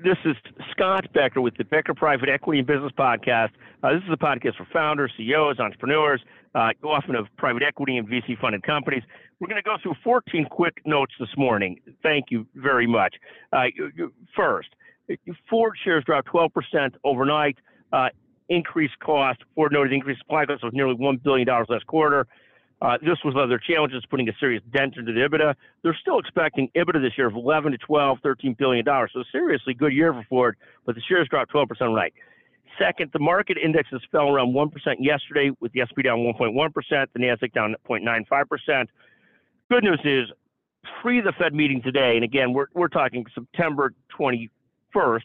This is Scott Becker with the Becker Private Equity and Business Podcast. This is a podcast for founders, CEOs, entrepreneurs, often of private equity and VC-funded companies. We're going to go through 14 quick notes this morning. Thank you very much. First, Ford shares dropped 12% overnight. Increased cost. Ford noted increased supply costs of nearly $1 billion last quarter. This was one of their challenges, putting a serious dent into the EBITDA. They're still expecting EBITDA this year of 11 to 12, $13 billion. So seriously good year for Ford, but the shares dropped 12% overnight. Second, the market indexes fell around 1% yesterday, with the S&P down 1.1%, the NASDAQ down 0.95%. Good news is, pre the Fed meeting today, and again, we're talking September 21st,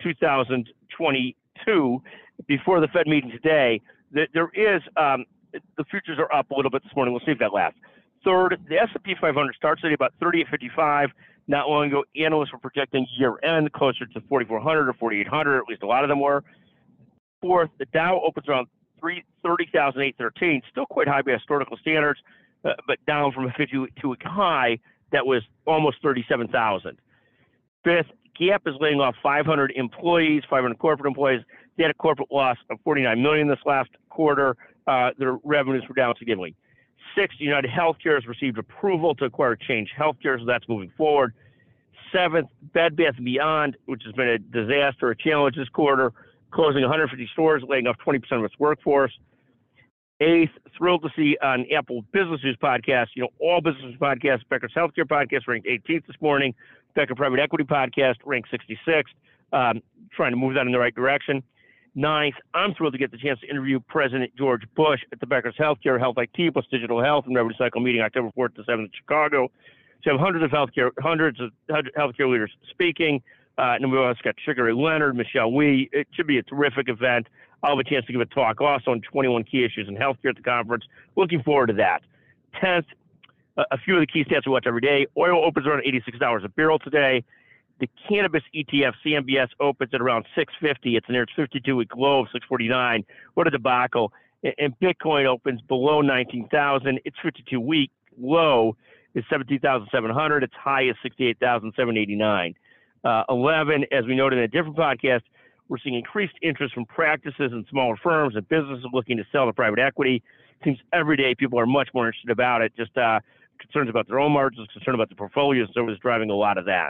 2022, before the Fed meeting today, there is the futures are up a little bit this morning. We'll see if that lasts. Third, the S&P 500 starts today about 3855. Not long ago, analysts were projecting year-end closer to 4,400 or 4,800. At least a lot of them were. Fourth, the Dow opens around 30,813, still quite high by historical standards, but down from a 52-week high that was almost 37,000. Fifth, Gap is laying off 500 employees, 500 corporate employees. They had a corporate loss of $49 million this last quarter. Their revenues were down significantly. Sixth, United Healthcare has received approval to acquire Change Healthcare, so that's moving forward. Seventh, Bed Bath & Beyond, which has been a disaster, a challenge this quarter, closing 150 stores, laying off 20% of its workforce. Eighth, thrilled to see on Apple Business News podcast, all business news podcasts, Becker's Healthcare podcast ranked 18th this morning, Becker Private Equity podcast ranked 66th, trying to move that in the right direction. Ninth, I'm thrilled to get the chance to interview President George Bush at the Becker's Healthcare Health IT plus Digital Health and Revenue Cycle meeting October 4th to 7th in Chicago. So we have hundreds of healthcare leaders speaking. And then we also got Sugar Ray Leonard, Michelle Wee. It should be a terrific event. I'll have a chance to give a talk also on 21 key issues in healthcare at the conference. Looking forward to that. 10th, a few of the key stats we watch every day. Oil opens around $86 a barrel today. The cannabis ETF, CMBS, opens at around 650. It's near its 52-week low of 649. What a debacle. And Bitcoin opens below 19,000. Its 52-week low is 17,700. Its high is 68,789. 11, as we noted in a different podcast, we're seeing increased interest from practices and smaller firms and businesses looking to sell to private equity. It seems every day people are much more interested about it, just concerns about their own margins, concerned about the portfolios, so it's driving a lot of that.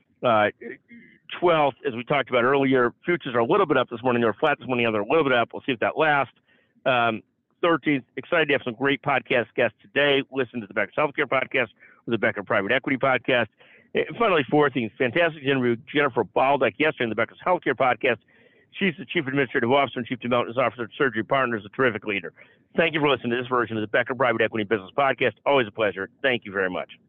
12th, as we talked about earlier, futures are a little bit up this morning. They were flat this morning. They're a little bit up. We'll see if that lasts. 13th, excited to have some great podcast guests today. Listen to the Becker's Healthcare podcast or the Becker Private Equity podcast. And finally, 14th, fantastic interview with Jennifer Baldock yesterday in the Becker's Healthcare podcast. She's the Chief Administrative Officer and Chief Development Officer at Surgery Partners, a terrific leader. Thank you for listening to this version of the Becker Private Equity Business Podcast. Always a pleasure. Thank you very much.